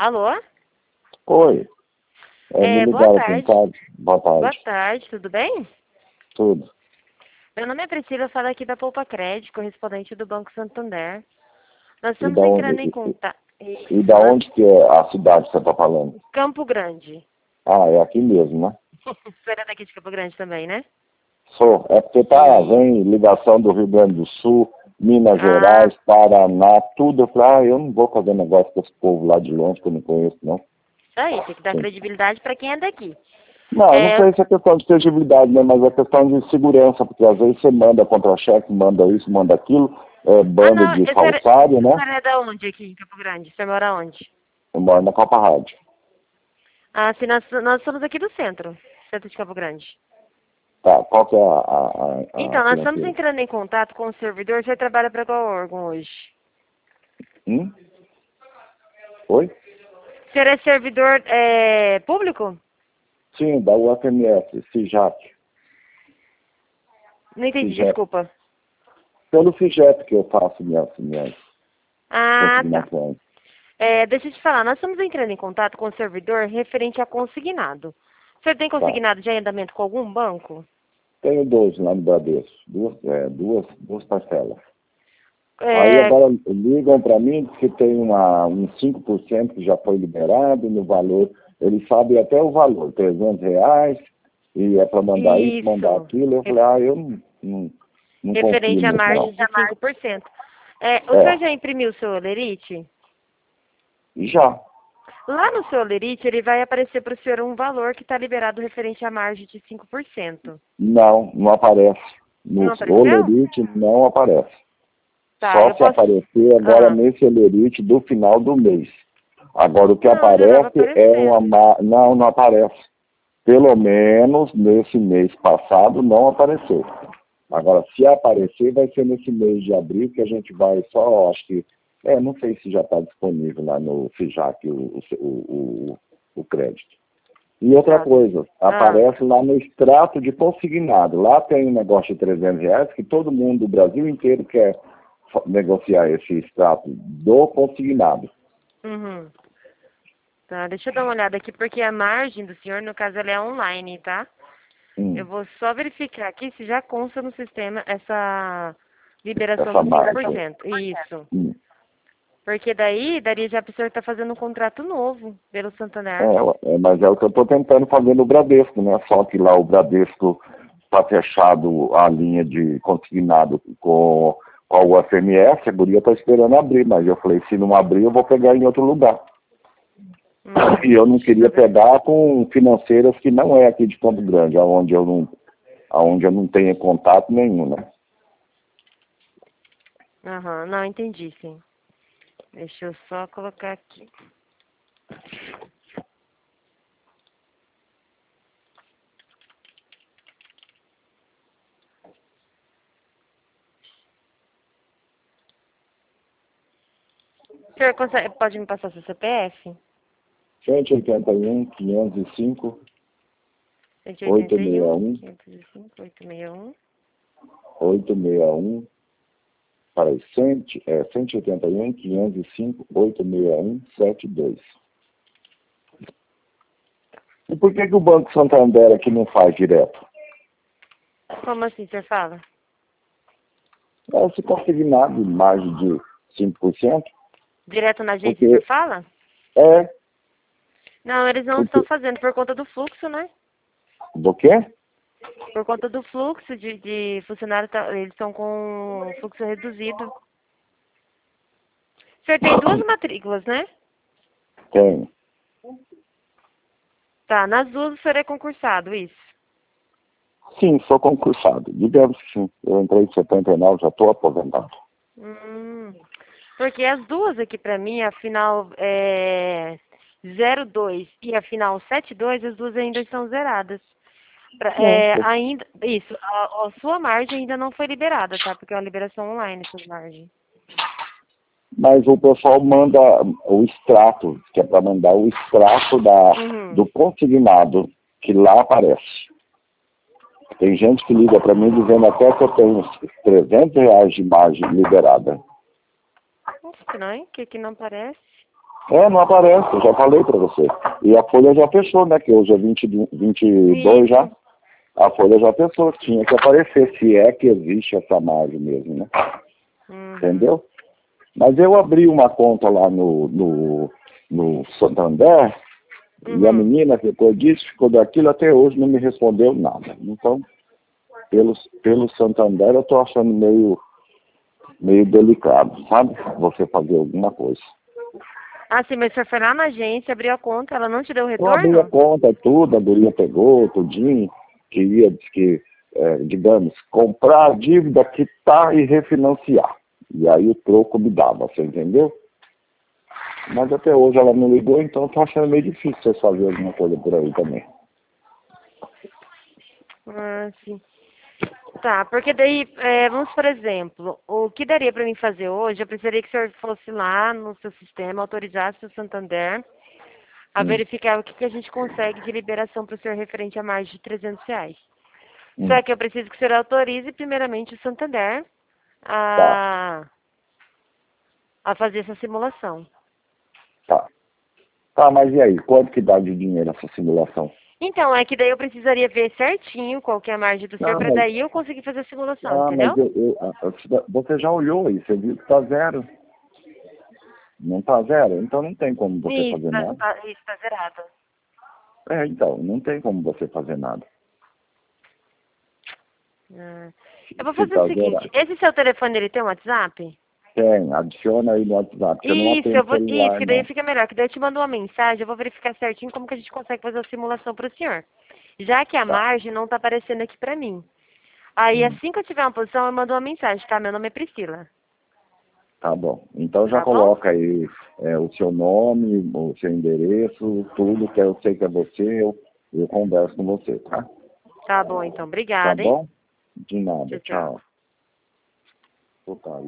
Alô? Oi. Me Boa ligaram aqui em tarde. casa. Boa Boa tarde. tarde, tudo bem? Tudo. Meu nome é Priscila, eu falo aqui da Poupa Crédito, correspondente do Banco Santander. Nós E estamos da entrando onde, em contato. e da onde que é a cidade que você está falando? Campo Grande. Ah, é aqui mesmo, né? Você era daqui de Campo Grande também, né? Sou. É porque vem ligação do Rio Grande do Sul, Minas Ah, Gerais, Paraná, tudo. Eu falei, eu não vou fazer negócio com esse povo lá de longe que eu não conheço, não. isso aí, tem que dar Sim. credibilidade para quem é daqui. Não, eu não É, sei se é questão de credibilidade, né? Mas é questão de segurança, porque às vezes você manda contra-cheque, manda isso, manda aquilo, bando não, de falsário, o né? senhor é da onde aqui em Campo Grande? O senhor mora onde? Eu moro na Copa Rádio. Ah, sim, nós somos aqui do centro de Campo Grande. Tá, qual que é a Então, nós estamos financeira? entrando em contato com o servidor. Você trabalha para qual órgão hoje? Hum? Oi? O senhor é servidor público? Sim, da UFMS, FIJAP. Não entendi, FIJEP. desculpa. Pelo FIJEP que eu faço minhas Ah, tá. consignações. Deixa eu te falar, nós estamos entrando em contato com o servidor referente a consignado. O senhor tem Tá. consignado de arrendamento com algum banco? Tenho 12 lá no Bradesco, duas parcelas. Aí É, agora ligam para mim que tem uns 5% que já foi liberado no valor. Eles sabem até o valor, R$ 300, e é para mandar isso, mandar isso. aquilo. Eu falei, eu não confio Referente à nisso, margem não. de 5%. O senhor É, já imprimiu o seu Olerite? já. Lá no seu Olerite, ele vai aparecer para o senhor um valor que está liberado referente à margem de 5%. Não aparece. No Não apareceu? Olerite não aparece. Tá, Só eu se posso... aparecer agora Ah, nesse Olerite do final do mês. Agora o que não, já estava aparece é aparecendo. Não aparece. Pelo menos nesse mês passado não apareceu. Agora, se aparecer, vai ser nesse mês de abril que a gente vai só, acho que, não sei se já está disponível lá no FIJAC o crédito. E outra Tá. coisa, Ah, aparece lá no extrato de consignado. Lá tem um negócio de R$ 300 que todo mundo do Brasil inteiro quer negociar esse extrato do consignado. uhum. Tá, deixa eu dar uma olhada aqui, porque a margem do senhor, no caso, ela é online, tá? Eu Hum, vou só verificar aqui se já consta no sistema essa liberação essa dos cinco por margem. cento. Isso. Hum. Porque daí, daria já para o senhor estar fazendo um contrato novo pelo Santander. Mas é o que eu estou tentando fazer no Bradesco, né? Só que lá o Bradesco está fechado a linha de consignado com a UFMS, a guria está esperando abrir, mas eu falei, se não abrir, eu vou pegar em outro lugar. E eu não Deixa queria eu ver. pegar com financeiras que não é aqui de Campo Grande, aonde eu não tenho contato nenhum, né? Aham, não, entendi, sim. Deixa eu só colocar aqui. O senhor pode me passar seu CPF? 181, 505, 181, 861, 505, 861. 861, para 181, 505, 861, 72. E por que o Banco Santander aqui não faz direto? Como assim, o senhor fala? Se consignado em margem de 5%, Direto na agência, o senhor porque fala? é, Não, eles não estão porque, fazendo por conta do fluxo, né? do quê? Por conta do fluxo de funcionário, eles estão com fluxo reduzido. O senhor tem duas matrículas, né? Tem. Tá, nas duas o senhor é concursado, isso. Sim, sou concursado. Digamos que sim. Eu entrei em 79, já estou aposentado. Hum, porque as duas aqui pra mim, a final 02 e a final 72, as duas ainda estão zeradas. Ainda, isso, a sua margem ainda não foi liberada, tá? Porque é uma liberação online, suas margens. Mas o pessoal manda o extrato, que é para mandar o extrato Uhum. do consignado, que lá aparece. Tem gente que liga para mim dizendo até que eu tenho R$ 300 de margem liberada. Estranho, que aqui não aparece. Não aparece, eu já falei para você. E a folha já fechou, né? Que hoje é 22 já. A folha já fechou, tinha que aparecer, se é que existe essa margem mesmo, né? Entendeu? Mas eu abri uma conta lá no Santander, e a menina ficou disso, ficou daquilo, até hoje não me respondeu nada. Então, pelo Santander, eu estou achando meio delicado, sabe? Você fazer alguma coisa. Ah, sim, mas você foi lá na agência, abriu a conta, ela não te deu Eu abri a retorno? conta, tudo, a guria pegou, tudinho, queria, digamos, comprar a dívida que está e refinanciar. E aí o troco me dava, você entendeu? Mas até hoje ela não ligou, então eu tô achando meio difícil você fazer alguma coisa por aí também. Ah, sim. Tá, porque daí, vamos por exemplo, o que daria para mim fazer hoje, eu precisaria que o senhor fosse lá no seu sistema, autorizasse o Santander a verificar o que a gente consegue de liberação para o senhor referente a mais de R$ 300. Só que eu preciso que o senhor autorize primeiramente o Santander Tá, a fazer essa simulação. tá. Tá, mas e aí? Quanto que dá de dinheiro essa simulação? Então, é que daí eu precisaria ver certinho qual que é a margem do senhor, Não, para daí eu conseguir fazer a simulação, mas entendeu? você já olhou aí, você viu que tá zero. Não tá zero? Então não tem como você Isso, fazer nada. isso tá zerado. Então, não tem como você fazer nada. Ah. Eu vou Se fazer o tá seguinte, zerado. esse seu telefone, ele tem um WhatsApp? Tem, adiciona aí no WhatsApp, que eu não Isso, atendo isso, celular, que daí não. fica melhor, que daí eu te mando uma mensagem, eu vou verificar certinho como que a gente consegue fazer a simulação para o senhor. Já que a Tá. margem não tá aparecendo aqui para mim. Aí, assim que eu tiver uma posição, eu mando uma mensagem, tá? Meu nome é Priscila. Tá bom. Então já Tá bom? coloca aí o seu nome, o seu endereço, tudo que eu sei que é você, eu converso com você, tá? Tá bom, então. Tá Obrigada, hein? bom? De nada. Tchau, tchau. Tchau. Tá.